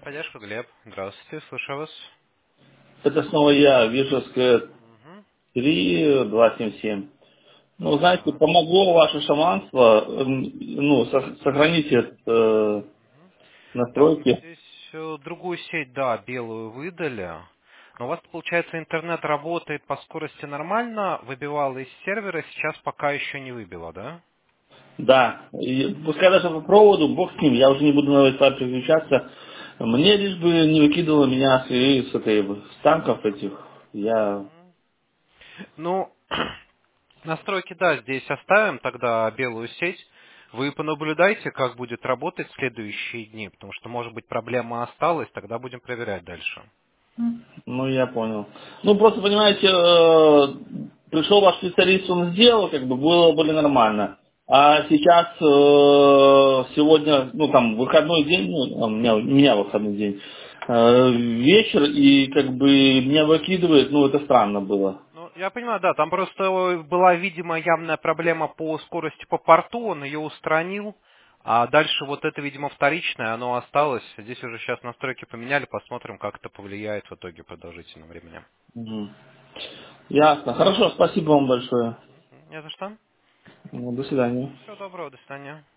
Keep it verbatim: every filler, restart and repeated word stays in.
Поддержка, Глеб. Здравствуйте, слушаю вас. Это снова я, Вижевская Мгм. три два семь семь. Ну, знаете, Да. помогло ваше шаманство, эм, ну, со- сохраните э, Так, ну настройки. здесь э, другую сеть, да, белую выдали. Но у вас, получается, интернет работает по скорости нормально, выбивало из сервера, сейчас пока еще не выбило, да? Да, и пускай даже по проводу, бог с ним, я уже не буду на Wi-Fi переключаться. Мне лишь бы не выкидывало меня с, и с этой, с танков этих. Я, Ну, настройки, да, здесь оставим тогда белую сеть. Вы понаблюдайте, как будет работать в следующие дни, потому что, может быть, проблема осталась, тогда будем проверять дальше. ну, я понял. Ну, просто, понимаете, э, пришел ваш специалист, он сделал, как бы было более нормально. А сейчас, э, сегодня, ну, там, выходной день, ну, а у меня, у меня выходной день, э, вечер, и как бы меня выкидывает, ну, это странно было. Ну, я понимаю, да, там просто была, видимо, явная проблема по скорости по порту, он ее устранил, а дальше вот это, видимо, вторичное, оно осталось. Здесь уже сейчас настройки поменяли, посмотрим, как это повлияет в итоге продолжительном времени. Мгм. Ясно. Хорошо, спасибо вам большое. Не за что. Ну, до свидания. Всего доброго, до свидания.